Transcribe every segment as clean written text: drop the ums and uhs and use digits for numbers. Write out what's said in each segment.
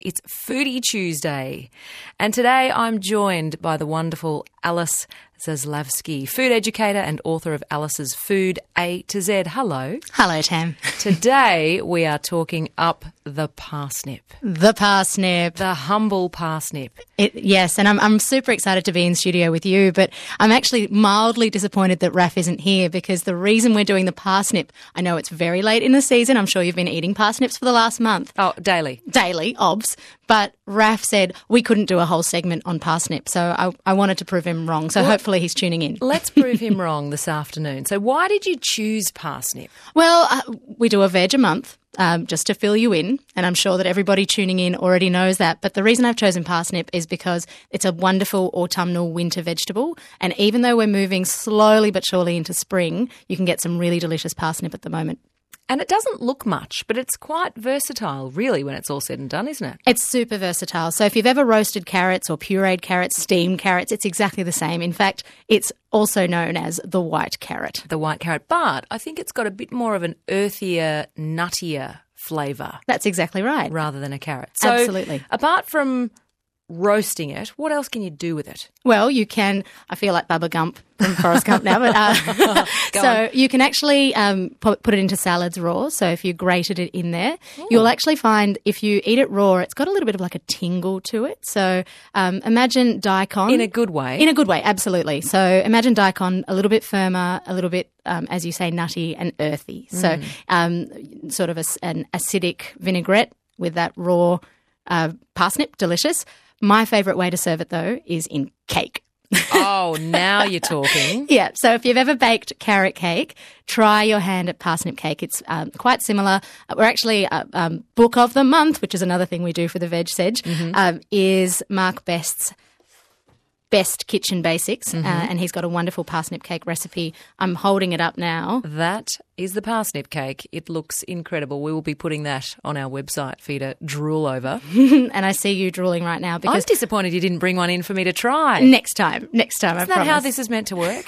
It's Foodie Tuesday, and today I'm joined by the wonderful Alice Zaslavsky, food educator and author of Alice's Food A to Z. Hello. Hello, Tam. Today we are talking up the parsnip. The parsnip. The humble parsnip. Yes, and I'm super excited to be in studio with you, but I'm actually mildly disappointed that Raf isn't here because the reason we're doing the parsnip, I know it's very late in the season. I'm sure you've been eating parsnips for the last month. Oh, daily. Daily, obs. But Raf said we couldn't do a whole segment on parsnip, so I wanted to prove him wrong. So hopefully he's tuning in. Let's prove him wrong this afternoon. So why did you choose parsnip? Well, we do a veg a month. Just to fill you in, and I'm sure that everybody tuning in already knows that. But the reason I've chosen parsnip is because it's a wonderful autumnal winter vegetable. And even though we're moving slowly but surely into spring, you can get some really delicious parsnip at the moment. And it doesn't look much, but it's quite versatile, really, when it's all said and done, isn't it? It's super versatile. So if you've ever roasted carrots or pureed carrots, steamed carrots, it's exactly the same. In fact, it's also known as the white carrot. The white carrot. But I think it's got a bit more of an earthier, nuttier flavour. That's exactly right. Rather than a carrot. So absolutely. Apart from roasting it, what else can you do with it? Well, you can, I feel like Bubba Gump from Forrest Gump now, but so you can actually put it into salads raw. So if you grated it in there, you'll actually find if you eat it raw, it's got a little bit of like a tingle to it. So imagine daikon. In a good way. In a good way, absolutely. So imagine daikon a little bit firmer, a little bit, as you say, nutty and earthy. So sort of an acidic vinaigrette with that raw parsnip, delicious. My favourite way to serve it, though, is in cake. Oh, now you're talking. Yeah. So if you've ever baked carrot cake, try your hand at parsnip cake. It's quite similar. We're actually book of the month, which is another thing we do for the Veg Sedge, is Mark Best's Best Kitchen Basics, and he's got a wonderful parsnip cake recipe. I'm holding it up now. That is the parsnip cake. It looks incredible. We will be putting that on our website for you to drool over. And I see you drooling right now because I'm disappointed you didn't bring one in for me to try. Next time, I promise. Isn't that how this is meant to work?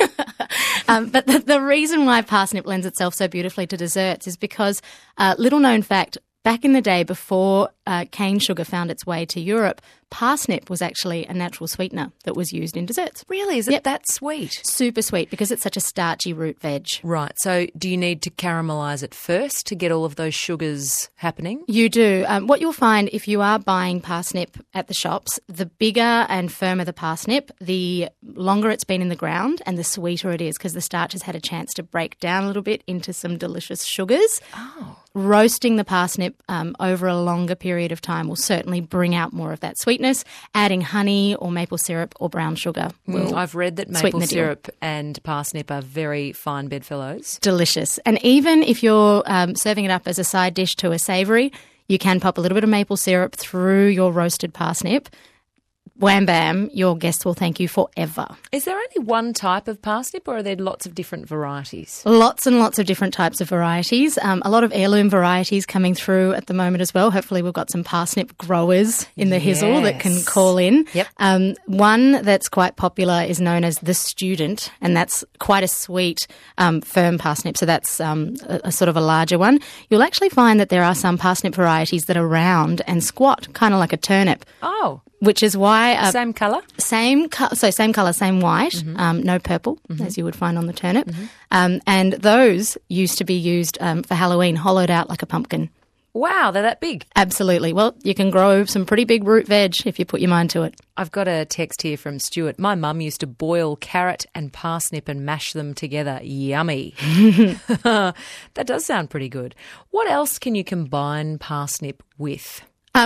But the reason why parsnip lends itself so beautifully to desserts is because, little known fact, back in the day before cane sugar found its way to Europe, parsnip was actually a natural sweetener that was used in desserts. Really? Is it that sweet? Super sweet because it's such a starchy root veg. Right. So do you need to caramelise it first to get all of those sugars happening? You do. What you'll find if you are buying parsnip at the shops, the bigger and firmer the parsnip, the longer it's been in the ground and the sweeter it is because the starch has had a chance to break down a little bit into some delicious sugars. Oh. Roasting the parsnip over a longer period of time will certainly bring out more of that sweetness. Adding honey or maple syrup or brown sugar will I've read that maple syrup and parsnip are very fine bedfellows. Delicious. And even if you're serving it up as a side dish to a savoury, you can pop a little bit of maple syrup through your roasted parsnip. Wham bam, your guests will thank you forever. Is there only one type of parsnip or are there lots of different varieties? Lots and lots of different types of varieties. A lot of heirloom varieties coming through at the moment as well. Hopefully we've got some parsnip growers in the hizzle that can call in. Yep. One that's quite popular is known as the Student, and that's quite a sweet, firm parsnip. So that's a sort of a larger one. You'll actually find that there are some parsnip varieties that are round and squat, kind of like a turnip. Oh. Which is why... same colour? Same colour, same white, no purple, as you would find on the turnip. And those used to be used for Halloween, hollowed out like a pumpkin. Wow, they're that big. Absolutely. Well, you can grow some pretty big root veg if you put your mind to it. I've got a text here from Stuart. My mum used to boil carrot and parsnip and mash them together. Yummy. That does sound pretty good. What else can you combine parsnip with?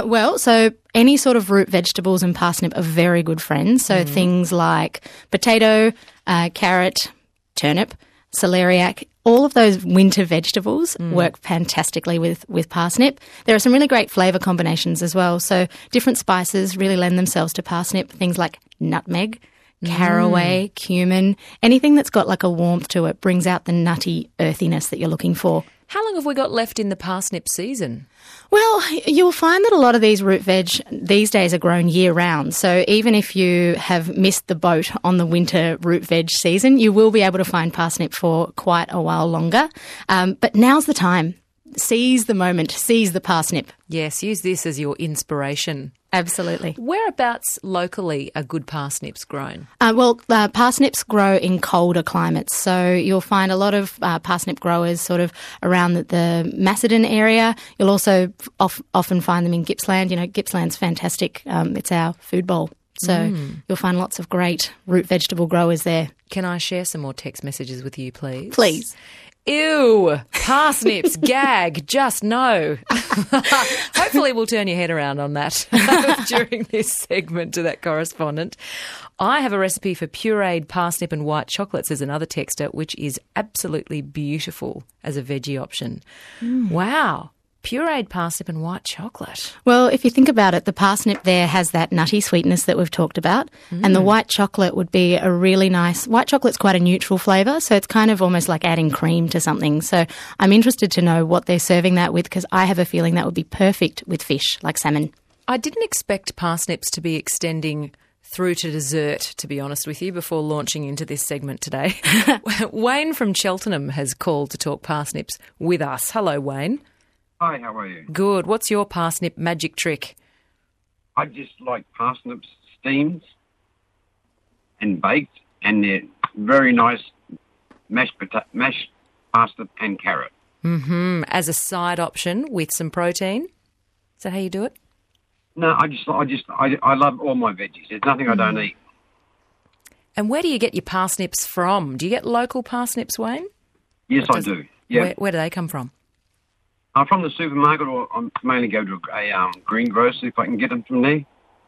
So any sort of root vegetables and parsnip are very good friends. So things like potato, carrot, turnip, celeriac, all of those winter vegetables work fantastically with parsnip. There are some really great flavour combinations as well. So different spices really lend themselves to parsnip, things like nutmeg, caraway, cumin, anything that's got like a warmth to it brings out the nutty earthiness that you're looking for. How long have we got left in the parsnip season? Well, you'll find that a lot of these root veg these days are grown year round. So even if you have missed the boat on the winter root veg season, you will be able to find parsnip for quite a while longer. But now's the time. seize the moment, seize the parsnip. Yes, use this as your inspiration. Absolutely. Whereabouts locally are good parsnips grown? Parsnips grow in colder climates. So you'll find a lot of parsnip growers sort of around the Macedon area. You'll also often find them in Gippsland. Gippsland's fantastic. It's our food bowl. So you'll find lots of great root vegetable growers there. Can I share some more text messages with you, please? Please. Ew, parsnips, gag, just no. Hopefully we'll turn your head around on that during this segment to that correspondent. I have a recipe for pureed parsnip and white chocolate, says another texter, which is absolutely beautiful as a veggie option. Wow. Pureed parsnip and white chocolate. Well, if you think about it, the parsnip there has that nutty sweetness that we've talked about, and the white chocolate would be a really nice... White chocolate's quite a neutral flavour, so it's kind of almost like adding cream to something. So I'm interested to know what they're serving that with, because I have a feeling that would be perfect with fish, like salmon. I didn't expect parsnips to be extending through to dessert, to be honest with you, before launching into this segment today. Wayne from Cheltenham has called to talk parsnips with us. Hello, Wayne. Hi, how are you? Good. What's your parsnip magic trick? I just like parsnips steamed and baked, and they're very nice mashed parsnip and carrot. As a side option with some protein? Is that how you do it? No, I love all my veggies. There's nothing I don't eat. And where do you get your parsnips from? Do you get local parsnips, Wayne? Yes, I do. Yeah. Where do they come from? From the supermarket, or I mainly go to a greengrocer if I can get them from there.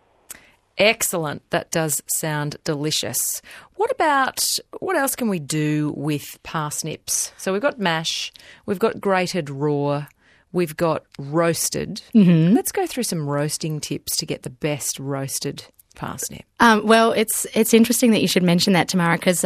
Excellent. That does sound delicious. What else can we do with parsnips? So we've got mash, we've got grated raw, we've got roasted. Let's go through some roasting tips to get the best roasted parsnip. Well, it's interesting that you should mention that, Tamara, because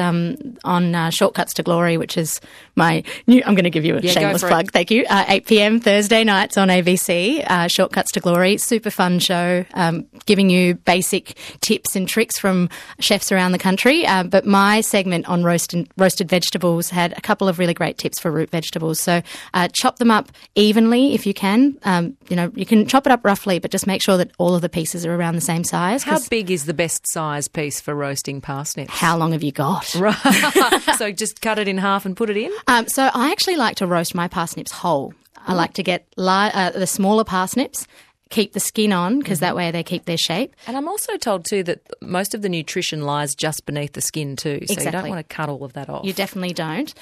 on Shortcuts to Glory, which is my new... I'm going to give you a shameless plug, thank you. 8 p.m. Thursday nights on ABC, Shortcuts to Glory. Super fun show, giving you basic tips and tricks from chefs around the country. But my segment on roasted vegetables had a couple of really great tips for root vegetables. So chop them up evenly if you can. You can chop it up roughly, but just make sure that all of the pieces are around the same size. How big is the best size piece for roasting parsnips? How long have you got? Right. So just cut it in half and put it in? So I actually like to roast my parsnips whole. I like to get the smaller parsnips, keep the skin on, because that way they keep their shape. And I'm also told too that most of the nutrition lies just beneath the skin too. So Exactly. You don't want to cut all of that off. You definitely don't.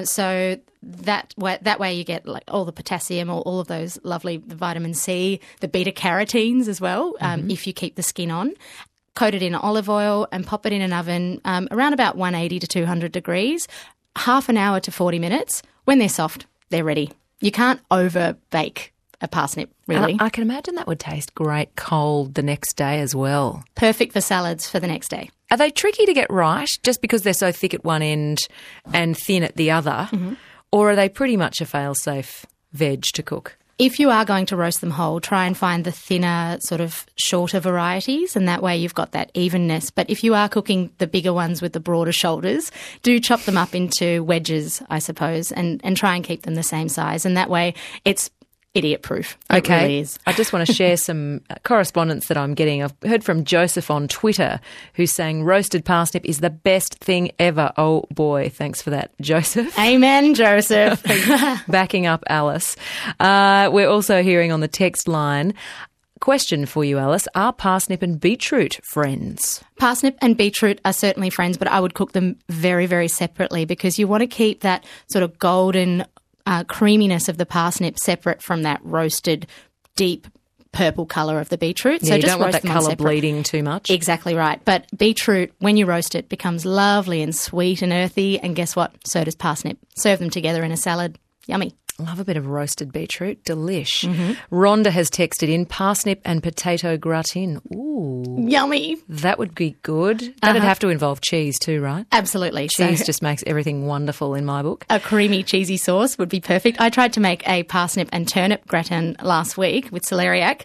So that way you get like all the potassium, all of those lovely vitamin C, the beta carotenes as well, if you keep the skin on. Coat it in olive oil and pop it in an oven around about 180 to 200 degrees, half an hour to 40 minutes. When they're soft, they're ready. You can't over-bake a parsnip, really. And I can imagine that would taste great cold the next day as well. Perfect for salads for the next day. Are they tricky to get right just because they're so thick at one end and thin at the other? Or are they pretty much a fail-safe veg to cook? If you are going to roast them whole, try and find the thinner, sort of shorter varieties, and that way you've got that evenness. But if you are cooking the bigger ones with the broader shoulders, do chop them up into wedges, I suppose, and try and keep them the same size. And that way it's idiot-proof. It really is. I just want to share some correspondence that I'm getting. I've heard from Joseph on Twitter who's saying roasted parsnip is the best thing ever. Oh, boy. Thanks for that, Joseph. Amen, Joseph. Backing up Alice. We're also hearing on the text line, question for you, Alice. Are parsnip and beetroot friends? Parsnip and beetroot are certainly friends, but I would cook them very, very separately because you want to keep that sort of golden creaminess of the parsnip separate from that roasted, deep purple colour of the beetroot. Yeah, so you just don't want roast that them on colour separate. bleeding too much. Exactly right. But beetroot, when you roast it, becomes lovely and sweet and earthy. And guess what? So does parsnip. Serve them together in a salad. Yummy. Love a bit of roasted beetroot. Delish. Rhonda has texted in parsnip and potato gratin. Ooh. Ooh, Yummy. that would be good. That'd have to involve cheese too, right? Absolutely. Cheese So just makes everything wonderful in my book. a creamy, cheesy sauce would be perfect. I tried to make a parsnip and turnip gratin last week with celeriac.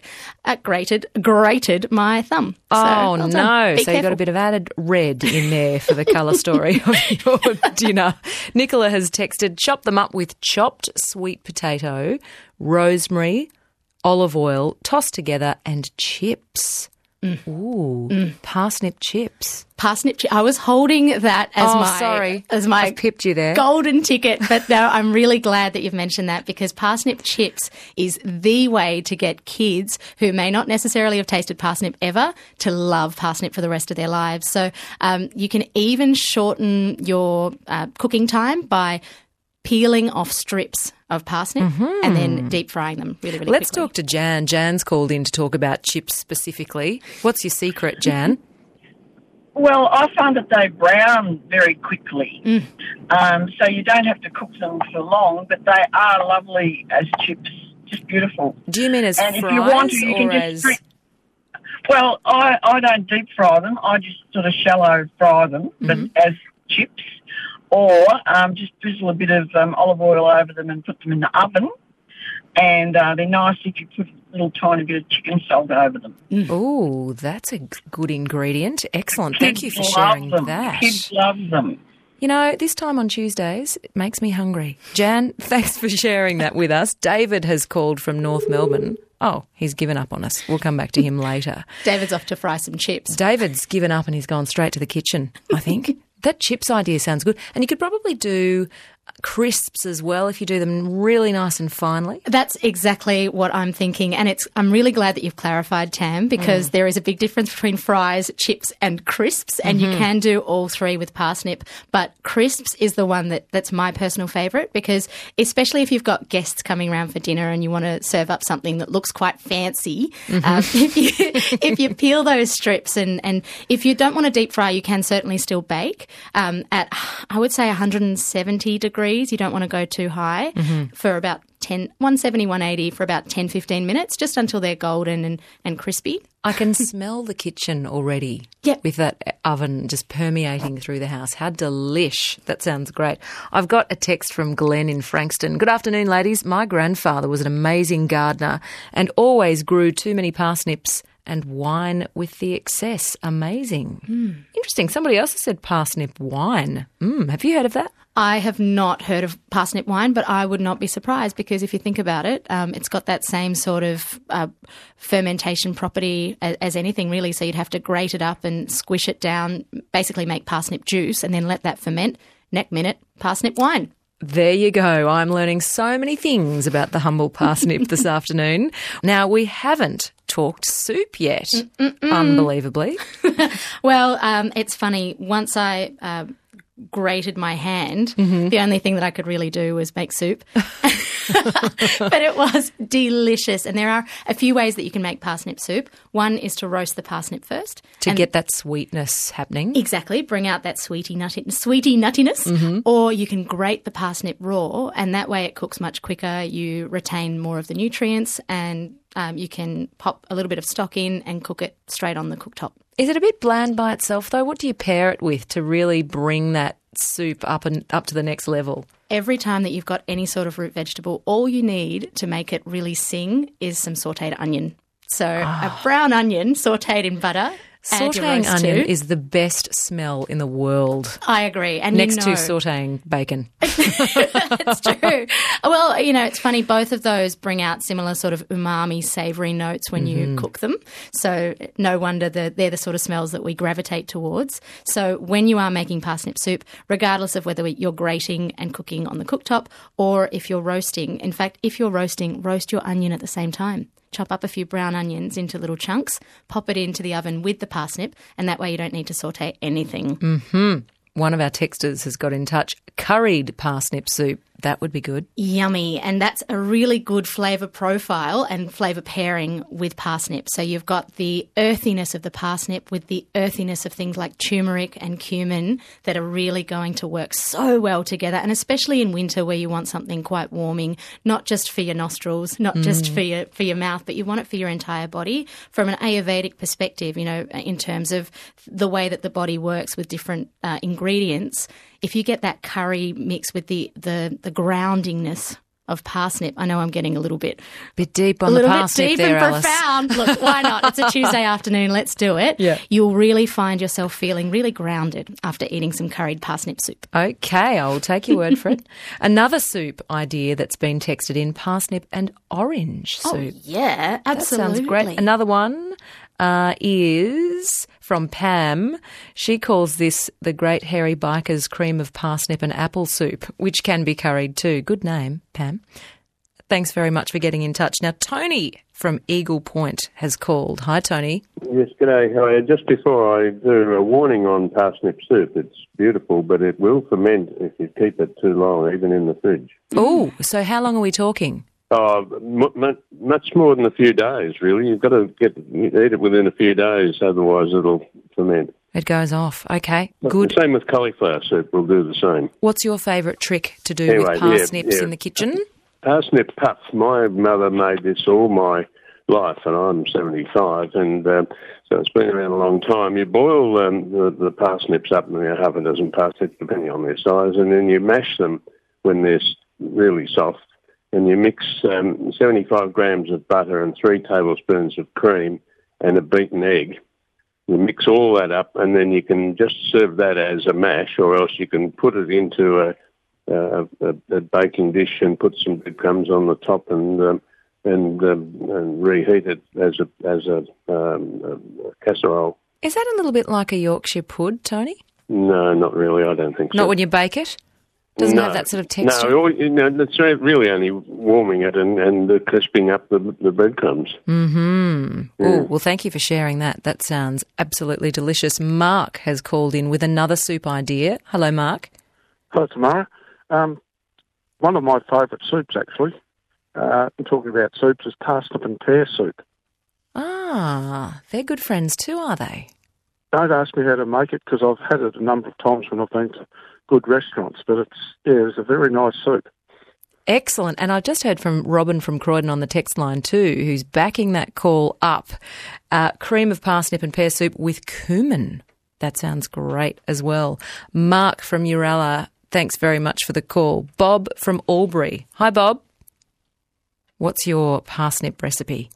Grated my thumb. So, Oh, well done. no. Be So you got careful. a bit of added red in there for the colour story of your dinner. Nicola has texted, chop them up with chopped sweet potato, rosemary, olive oil, tossed together, and chips. Ooh, parsnip chips. Parsnip. I was holding that as my I've pipped you there. golden ticket, but no, I'm really glad that you've mentioned that because parsnip chips is the way to get kids who may not necessarily have tasted parsnip ever to love parsnip for the rest of their lives. So you can even shorten your cooking time by peeling off strips of parsnip and then deep frying them really, really Let's quickly. talk to Jan. Jan's called in to talk about chips specifically. What's your secret, Jan? Well, I find that they brown very quickly, so you don't have to cook them for long, but they are lovely as chips, just beautiful. Do you mean as And fries if you want to, you or can as... just well, I don't deep fry them. I just sort of shallow fry them, but as chips, or just drizzle a bit of olive oil over them and put them in the oven. And they're nice if you put a little tiny bit of chicken salt over them. Ooh, that's a good ingredient. Excellent. Thank you for sharing love them. that. Kids love them. You know, this time on Tuesdays, it makes me hungry. Jan, thanks for sharing that with us. David has called from North Melbourne. Oh, he's given up on us. We'll come back to him later. David's off to fry some chips. David's given up and he's gone straight to the kitchen, I think. That chips idea sounds good. And you could probably do crisps as well if you do them really nice and finely. That's exactly what I'm thinking. And I'm really glad that you've clarified, Tam, because there is a big difference between fries, chips and crisps. And you can do all three with parsnip. But crisps is the one that's my personal favourite because especially if you've got guests coming around for dinner and you want to serve up something that looks quite fancy, if you peel those strips and if you don't want to deep fry, you can certainly still bake at, I would say, 170 degrees. You don't want to go too high for about 170, 180 for about 10, 15 minutes, just until they're golden and crispy. I can smell the kitchen already with that oven just permeating through the house. How delish. That sounds great. I've got a text from Glenn in Frankston. Good afternoon, ladies. My grandfather was an amazing gardener and always grew too many parsnips and wine with the excess. Amazing. Interesting. Somebody else has said parsnip wine. Have you heard of that? I have not heard of parsnip wine, but I would not be surprised because if you think about it, it's got that same sort of fermentation property as anything really. So you'd have to grate it up and squish it down, basically make parsnip juice and then let that ferment. Next minute, parsnip wine. There you go. I'm learning so many things about the humble parsnip this afternoon. Now, we haven't talked soup yet, unbelievably. Well, it's funny. Once I grated my hand, the only thing that I could really do was make soup. But it was delicious. And there are a few ways that you can make parsnip soup. One is to roast the parsnip first. To get that sweetness happening. Exactly. Bring out that sweetie nuttiness. Or you can grate the parsnip raw, and that way it cooks much quicker. You retain more of the nutrients, and you can pop a little bit of stock in and cook it straight on the cooktop. Is it a bit bland by itself, though? What do you pair it with to really bring that soup up to the next level? Every time that you've got any sort of root vegetable, all you need to make it really sing is some sautéed onion. So a brown onion sautéed in butter. Sautéing onion is the best smell in the world. I agree. And next to sautéing bacon. It's true. Well, it's funny. Both of those bring out similar sort of umami, savoury notes when you cook them. So no wonder they're the sort of smells that we gravitate towards. So when you are making parsnip soup, regardless of whether you're grating and cooking on the cooktop or if you're roasting, in fact, if you're roasting, roast your onion at the same time. Chop up a few brown onions into little chunks, pop it into the oven with the parsnip, and that way you don't need to sauté anything. One of our texters has got in touch. Curried parsnip soup. That would be good. Yummy. And that's a really good flavour profile and flavour pairing with parsnip. So you've got the earthiness of the parsnip with the earthiness of things like turmeric and cumin that are really going to work so well together, and especially in winter where you want something quite warming, not just for your nostrils, not just for your mouth, but you want it for your entire body. From an Ayurvedic perspective, you know, in terms of the way that the body works with different ingredients, if you get that curry mix with the groundingness of parsnip, I know I'm getting a little bit deep on the parsnip deep there, and Alice. profound. Look, why not? It's a Tuesday afternoon. Let's do it. Yeah. You'll really find yourself feeling really grounded after eating some curried parsnip soup. Okay, I'll take your word for it. Another soup idea that's been texted in, parsnip and orange soup. Oh, yeah, absolutely. That sounds great. Another one is from Pam. She calls this the Great Hairy Biker's Cream of Parsnip and Apple Soup, which can be curried too. Good name, Pam. Thanks very much for getting in touch. Now, Tony from Eagle Point has called. Hi, Tony. Yes, g'day. How are you? Just before I do, a warning on parsnip soup. It's beautiful, but it will ferment if you keep it too long, even in the fridge. Oh, so how long are we talking? Oh, much more than a few days, really. You've got to eat it within a few days, otherwise it'll ferment. It goes off. Okay, good. Same with cauliflower soup. We'll do the same. What's your favourite trick to do with parsnips in the kitchen? Parsnip puff. My mother made this all my life, and I'm 75, and so it's been around a long time. You boil the parsnips up, and half a dozen parsnips, depending on their size, and then you mash them when they're really soft. And you mix 75 grams of butter and 3 tablespoons of cream and a beaten egg. You mix all that up, and then you can just serve that as a mash, or else you can put it into a baking dish and put some breadcrumbs on the top and reheat it as a casserole. Is that a little bit like a Yorkshire pud, Tony? No, not really. I don't think so. Not when you bake it? Doesn't have that sort of texture? No, it's really only warming it and crisping up the breadcrumbs. Mm-hmm. Yeah. Oh, well, thank you for sharing that. That sounds absolutely delicious. Mark has called in with another soup idea. Hello, Mark. Hello, Tamara. One of my favourite soups, actually, I'm talking about soups, is parsnip and pear soup. Ah, they're good friends too, are they? Don't ask me how to make it, because I've had it a number of times when I've been to good restaurants, but it's a very nice soup. Excellent. And I've just heard from Robin from Croydon on the text line too, who's backing that call up. Cream of parsnip and pear soup with cumin. That sounds great as well. Mark from Uralla, thanks very much for the call. Bob from Albury. Hi, Bob. What's your parsnip recipe?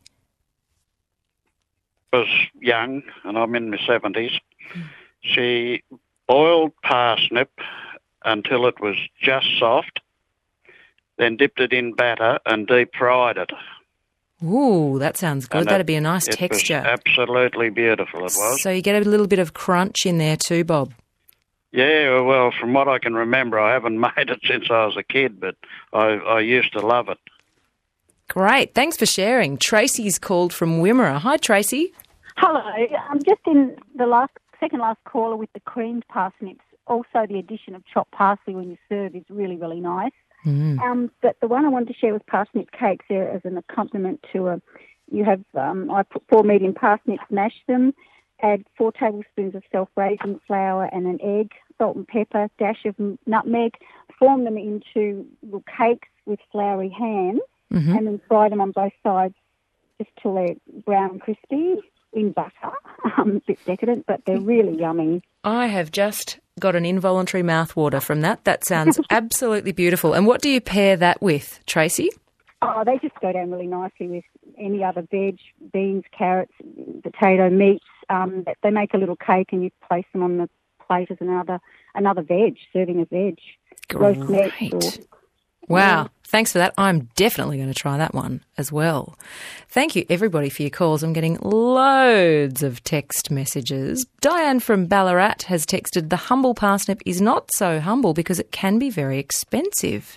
I was young, and I'm in my 70s. She boiled parsnip until it was just soft, then dipped it in batter and deep-fried it. Ooh, that sounds good. That'd be a nice texture. It was absolutely beautiful, it was. So you get a little bit of crunch in there too, Bob? Yeah, well, from what I can remember, I haven't made it since I was a kid, but I used to love it. Great. Thanks for sharing. Tracy's called from Wimmera. Hi, Tracy. Hello. I'm just in the second last caller with the creamed parsnips. Also, the addition of chopped parsley when you serve is really, really nice. Mm. But the one I wanted to share was parsnip cakes there as an accompaniment to you have, I put 4 medium parsnips, mash them, add 4 tablespoons of self-raising flour and an egg, salt and pepper, dash of nutmeg, form them into little cakes with floury hands, and then fry them on both sides just till they're brown and crispy in butter. A bit decadent, but they're really yummy. I have just got an involuntary mouthwater from that. That sounds absolutely beautiful. And what do you pair that with, Tracy? Oh, they just go down really nicely with any other veg, beans, carrots, potato, meats. They make a little cake and you place them on the plate as another veg, serving a veg. Great. Roast meat Wow. Thanks for that. I'm definitely going to try that one as well. Thank you, everybody, for your calls. I'm getting loads of text messages. Diane from Ballarat has texted, the humble parsnip is not so humble because it can be very expensive.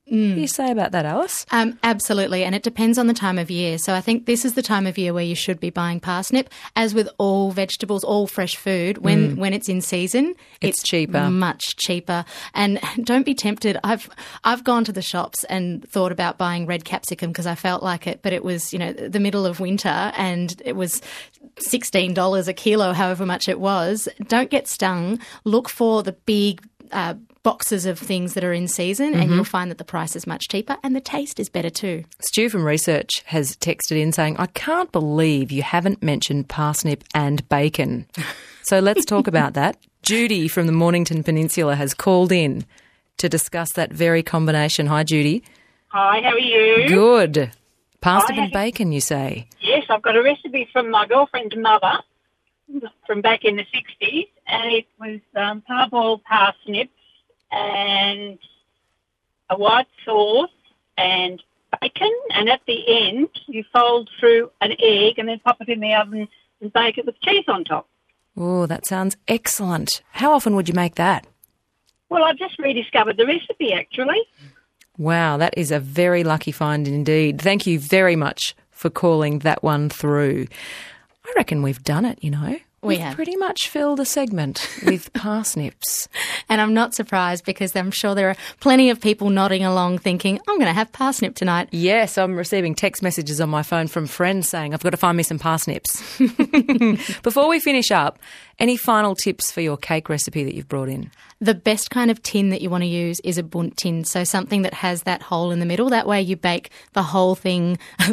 What do you say about that, Alice? Absolutely, and it depends on the time of year. So I think this is the time of year where you should be buying parsnip. As with all vegetables, all fresh food, when it's in season, it's cheaper, much cheaper. And don't be tempted. I've gone to the shops and thought about buying red capsicum because I felt like it, but it was the middle of winter and it was $16 a kilo, however much it was. Don't get stung. Look for the big boxes of things that are in season and you'll find that the price is much cheaper and the taste is better too. Stu from Research has texted in saying, I can't believe you haven't mentioned parsnip and bacon. So let's talk about that. Judy from the Mornington Peninsula has called in to discuss that very combination. Hi, Judy. Hi, how are you? Good. Parsnip and bacon, you say? Yes, I've got a recipe from my girlfriend's mother from back in the 60s, and it was parboiled parsnips and a white sauce and bacon, and at the end you fold through an egg and then pop it in the oven and bake it with cheese on top. Oh, that sounds excellent. How often would you make that? Well, I've just rediscovered the recipe, actually. Wow, that is a very lucky find indeed. Thank you very much for calling that one through. I reckon we've done it, We've pretty much filled a segment with parsnips. And I'm not surprised because I'm sure there are plenty of people nodding along thinking, I'm going to have parsnip tonight. Yes, I'm receiving text messages on my phone from friends saying, I've got to find me some parsnips. Before we finish up, any final tips for your cake recipe that you've brought in? The best kind of tin that you want to use is a bunt tin, so something that has that hole in the middle. That way you bake the whole thing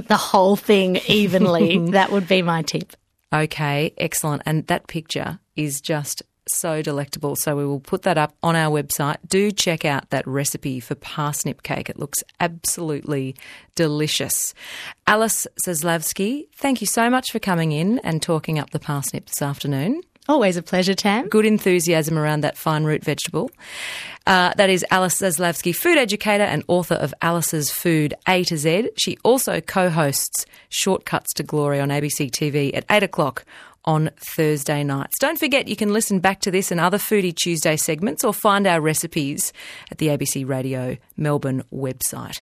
evenly. That would be my tip. Okay, excellent. And that picture is just so delectable. So we will put that up on our website. Do check out that recipe for parsnip cake. It looks absolutely delicious. Alice Zaslavsky, thank you so much for coming in and talking up the parsnip this afternoon. Always a pleasure, Tam. Good enthusiasm around that fine root vegetable. That is Alice Zaslavsky, food educator and author of Alice's Food A to Z. She also co-hosts Shortcuts to Glory on ABC TV at 8 o'clock on Thursday nights. Don't forget you can listen back to this and other Foodie Tuesday segments or find our recipes at the ABC Radio Melbourne website.